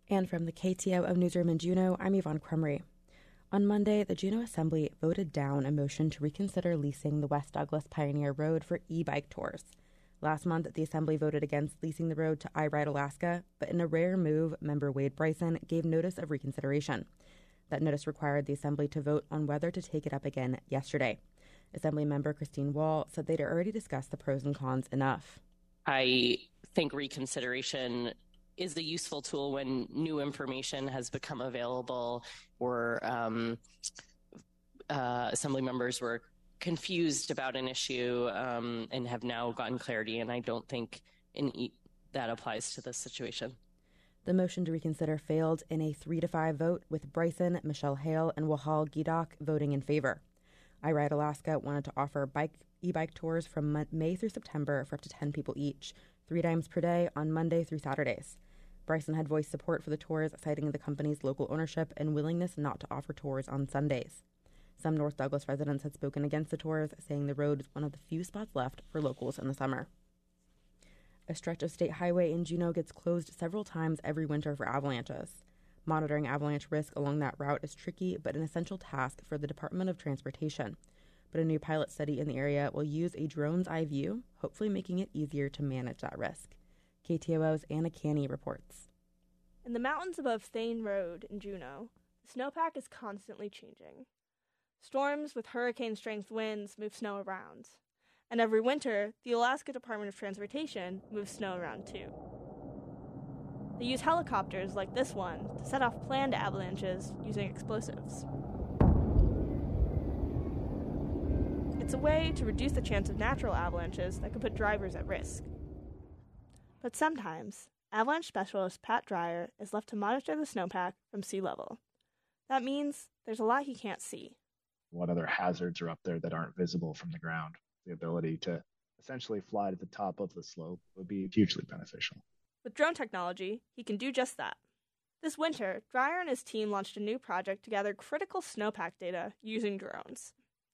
And from the KTOO Newsroom in Juneau, I'm Yvonne Crumry. On Monday, the Juneau Assembly voted down a motion to reconsider leasing the West Douglas Pioneer Road for e-bike tours. Last month, the Assembly voted against leasing the road to iRide Alaska, but in a rare move, member Wade Bryson gave notice of reconsideration. That notice required the Assembly to vote on whether to take it up again yesterday. Assembly member Christine Wall said they'd already discussed the pros and cons enough. I think reconsideration is a useful tool when new information has become available or Assembly members were confused about an issue and have now gotten clarity, and I don't think that applies to this situation. The motion to reconsider failed in a 3-5 vote, with Bryson, Michelle Hale, and Wahal Gidok voting in favor. iRide Alaska wanted to offer e-bike tours from May through September for up to 10 people each, 3 times per day on Monday through Saturdays. Bryson had voiced support for the tours, citing the company's local ownership and willingness not to offer tours on Sundays. Some North Douglas residents had spoken against the tours, saying the road is one of the few spots left for locals in the summer. A stretch of state highway in Juneau gets closed several times every winter for avalanches. Monitoring avalanche risk along that route is tricky but an essential task for the Department of Transportation. But a new pilot study in the area will use a drone's eye view, hopefully making it easier to manage that risk. KTOO's Anna Canny reports. In the mountains above Thane Road in Juneau, the snowpack is constantly changing. Storms with hurricane-strength winds move snow around. And every winter, the Alaska Department of Transportation moves snow around too. They use helicopters like this one to set off planned avalanches using explosives. It's a way to reduce the chance of natural avalanches that could put drivers at risk. But sometimes, avalanche specialist Pat Dreyer is left to monitor the snowpack from sea level. That means there's a lot he can't see. What other hazards are up there that aren't visible from the ground? The ability to essentially fly to the top of the slope would be hugely beneficial. With drone technology, he can do just that. This winter, Dreyer and his team launched a new project to gather critical snowpack data using drones.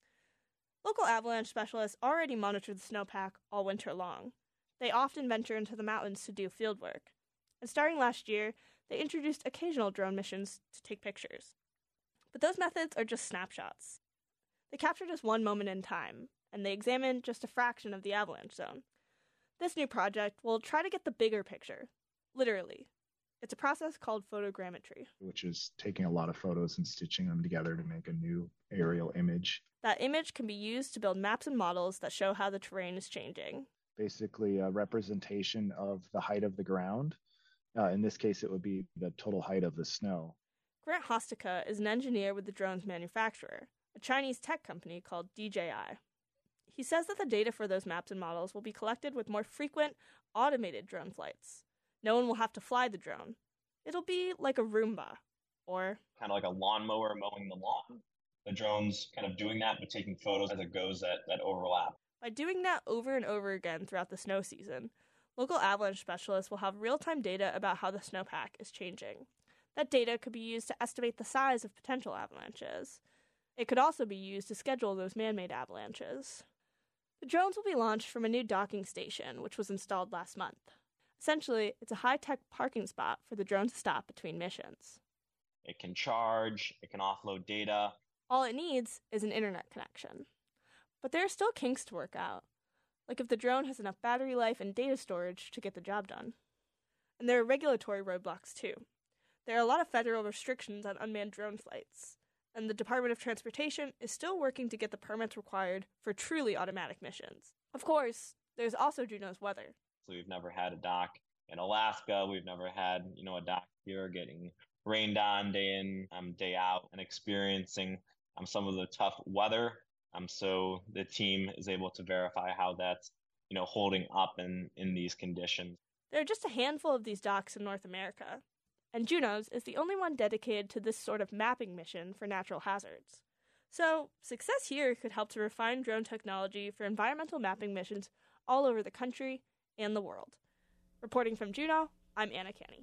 Local avalanche specialists already monitor the snowpack all winter long. They often venture into the mountains to do field work. And starting last year, they introduced occasional drone missions to take pictures. But those methods are just snapshots. They capture just one moment in time, and they examine just a fraction of the avalanche zone. This new project will try to get the bigger picture, literally. It's a process called photogrammetry, which is taking a lot of photos and stitching them together to make a new aerial image. That image can be used to build maps and models that show how the terrain is changing. Basically a representation of the height of the ground. In this case, it would be the total height of the snow. Grant Hostica is an engineer with the drone's manufacturer, a Chinese tech company called DJI. He says that the data for those maps and models will be collected with more frequent, automated drone flights. No one will have to fly the drone. It'll be like a Roomba, or kind of like a lawnmower mowing the lawn. The drone's kind of doing that, but taking photos as it goes that overlap. By doing that over and over again throughout the snow season, local avalanche specialists will have real-time data about how the snowpack is changing. That data could be used to estimate the size of potential avalanches. It could also be used to schedule those man-made avalanches. The drones will be launched from a new docking station, which was installed last month. Essentially, it's a high-tech parking spot for the drone to stop between missions. It can charge, it can offload data. All it needs is an internet connection. But there are still kinks to work out, like if the drone has enough battery life and data storage to get the job done. And there are regulatory roadblocks, too. There are a lot of federal restrictions on unmanned drone flights, and the Department of Transportation is still working to get the permits required for truly automatic missions. Of course, there's also Juneau's weather. So we've never had a dock in Alaska. We've never had, a dock here getting rained on day in, day out, and experiencing some of the tough weather. So the team is able to verify how that's, holding up in these conditions. There are just a handful of these docks in North America, and Juneau's is the only one dedicated to this sort of mapping mission for natural hazards. So success here could help to refine drone technology for environmental mapping missions all over the country and the world. Reporting from Juneau, I'm Anna Canny.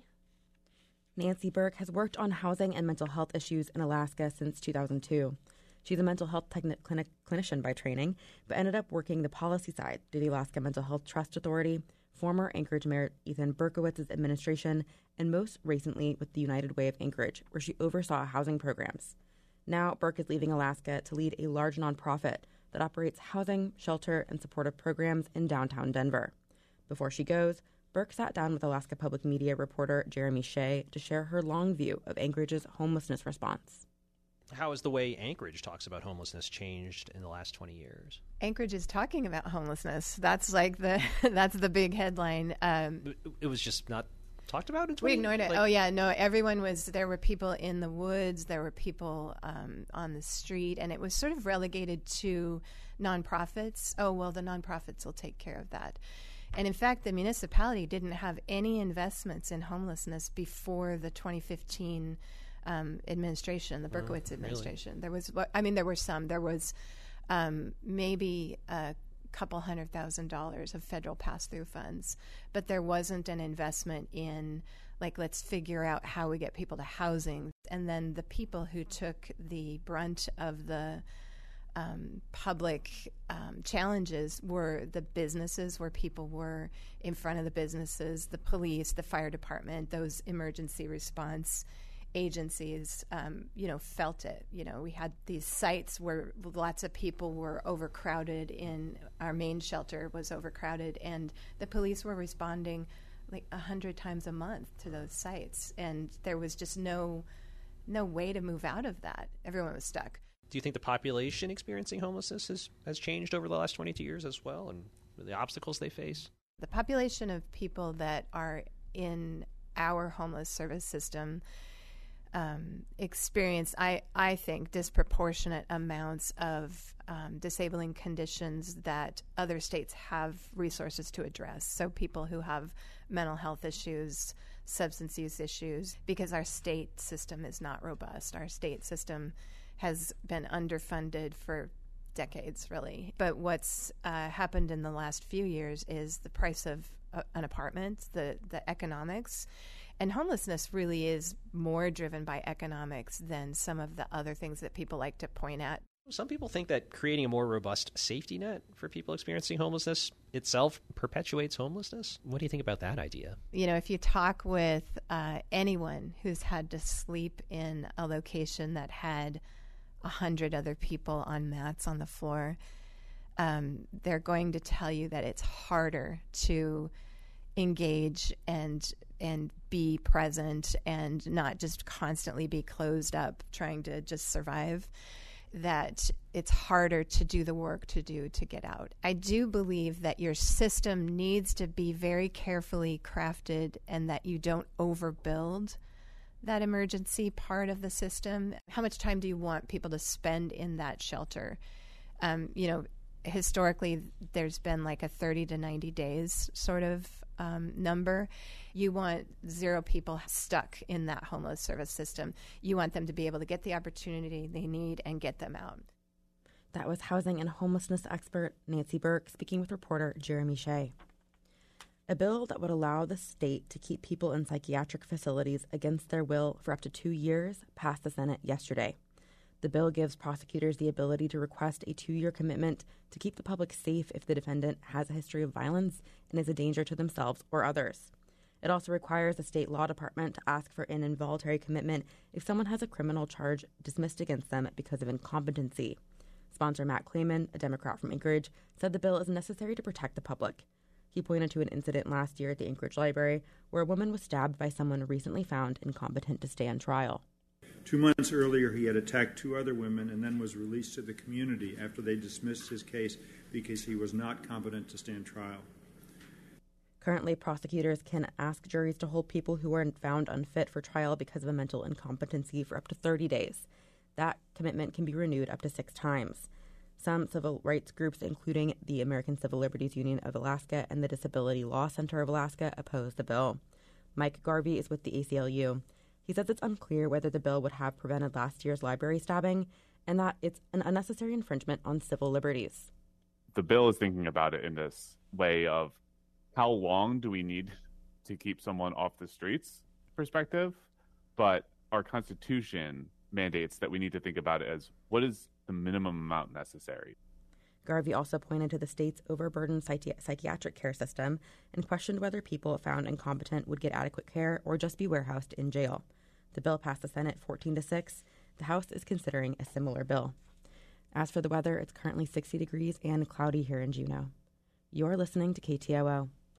Nancy Burke has worked on housing and mental health issues in Alaska since 2002. She's a mental health clinician by training, but ended up working the policy side through the Alaska Mental Health Trust Authority, former Anchorage Mayor Ethan Berkowitz's administration, and most recently with the United Way of Anchorage, where she oversaw housing programs. Now, Burke is leaving Alaska to lead a large nonprofit that operates housing, shelter, and supportive programs in downtown Denver. Before she goes, Burke sat down with Alaska Public Media reporter Jeremy Shea to share her long view of Anchorage's homelessness response. How has the way Anchorage talks about homelessness changed in the last 20 years? Anchorage is talking about homelessness. That's like that's the big headline. It was just not talked about in 20 We ignored it. like, Oh, yeah. No, everyone was, there were people in the woods, there were people on the street, and it was sort of relegated to nonprofits. Oh, well, the nonprofits will take care of that. And in fact, the municipality didn't have any investments in homelessness before the 2015 administration, the Berkowitz administration. Really? There were some. There was maybe couple $100,000 of federal pass-through funds, but there wasn't an investment in, like, let's figure out how we get people to housing. And then the people who took the brunt of the public challenges were the businesses, where people were in front of the businesses, the police, the fire department, those emergency response agencies, felt it. We had these sites where lots of people were overcrowded. In our main shelter was overcrowded, and the police were responding like 100 times a month to those sites, and there was just no way to move out of that. Everyone was stuck. Do you think the population experiencing homelessness has changed over the last 22 years as well, and the obstacles they face? The population of people that are in our homeless service system experience, I think, disproportionate amounts of disabling conditions that other states have resources to address. So people who have mental health issues, substance use issues, because our state system is not robust. Our state system has been underfunded for decades, really. But what's happened in the last few years is the price of an apartment, the economics. And homelessness really is more driven by economics than some of the other things that people like to point at. Some people think that creating a more robust safety net for people experiencing homelessness itself perpetuates homelessness. What do you think about that idea? If you talk with anyone who's had to sleep in a location that had 100 other people on mats on the floor, they're going to tell you that it's harder to engage and be present and not just constantly be closed up trying to just survive, that it's harder to do the work to get out. I do believe that your system needs to be very carefully crafted and that you don't overbuild that emergency part of the system. How much time do you want people to spend in that shelter? Historically, there's been like a 30 to 90 days sort of number. You want 0 people stuck in that homeless service system. You want them to be able to get the opportunity they need and get them out. That was housing and homelessness expert Nancy Burke speaking with reporter Jeremy Shea. A bill that would allow the state to keep people in psychiatric facilities against their will for up to 2 years passed the Senate yesterday. The bill gives prosecutors the ability to request a 2-year commitment to keep the public safe if the defendant has a history of violence and is a danger to themselves or others. It also requires the state law department to ask for an involuntary commitment if someone has a criminal charge dismissed against them because of incompetency. Sponsor Matt Clayman, a Democrat from Anchorage, said the bill is necessary to protect the public. He pointed to an incident last year at the Anchorage Library where a woman was stabbed by someone recently found incompetent to stand trial. 2 months earlier, he had attacked 2 other women and then was released to the community after they dismissed his case because he was not competent to stand trial. Currently, prosecutors can ask juries to hold people who are found unfit for trial because of a mental incompetency for up to 30 days. That commitment can be renewed up to 6 times. Some civil rights groups, including the American Civil Liberties Union of Alaska and the Disability Law Center of Alaska, oppose the bill. Mike Garvey is with the ACLU. He says it's unclear whether the bill would have prevented last year's library stabbing and that it's an unnecessary infringement on civil liberties. The bill is thinking about it in this way of how long do we need to keep someone off the streets perspective, but our Constitution mandates that we need to think about it as what is the minimum amount necessary. Garvey also pointed to the state's overburdened psychiatric care system and questioned whether people found incompetent would get adequate care or just be warehoused in jail. The bill passed the Senate 14-6. The House is considering a similar bill. As for the weather, it's currently 60 degrees and cloudy here in Juneau. You're listening to KTOO.